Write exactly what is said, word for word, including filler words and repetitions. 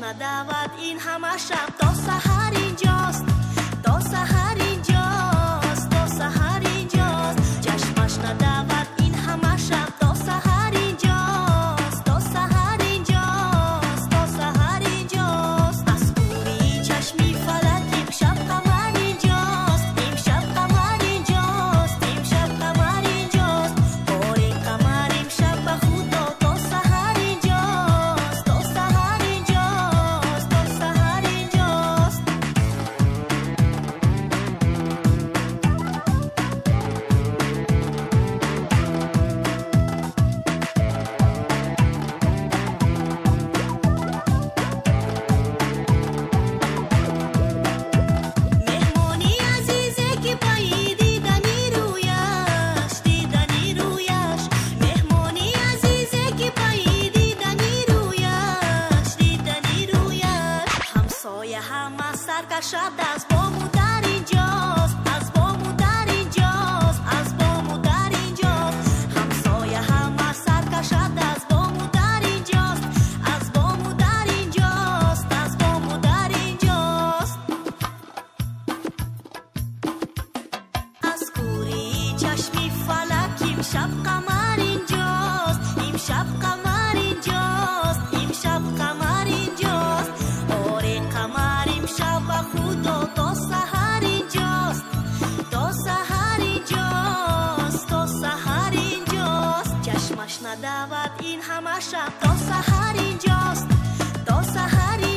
ندود این همه شب تا سحر اینجاست، تا سحر اینجاست، تا سحر اینجاست. چشمش ندود این همه شب تا سحر اینجاست، تا سحر اینجاست، تا سحر اینجاست. از کوری چشمی فلک امشب قمر اینجاست، امشب قمر اینجاست، امشب قمر اینجاست. آره قمر امشب به خدا تا سحر اینجاست، تا سحر اینجاست، تا سحر اینجاست. مهمانی عزیزه که پایی دیدنی رویش، دیدنی رویش. مهمانی عزیزه که پایی دیدنی رویش، دیدنی رویش. همسایه همه سرکشد از بام و در اینجاست، از بام و در اینجاست، از بام و در اینجاست. همسایه همه سرکشد از بام و در اینجاست، از بام و در اینجاست، از بام و در اینجاست. از کوری چشمی فلک امشب قمر اینجاست، امشب قمر اینجاست، امشب قمر اینجاست. آره قمر امشب به خدا تا سحر اینجاست، تا سحر اینجاست، تا سحر اینجاست. چشمش ندود این همه شب تا سحر اینجاست، تا سحر اینجاست.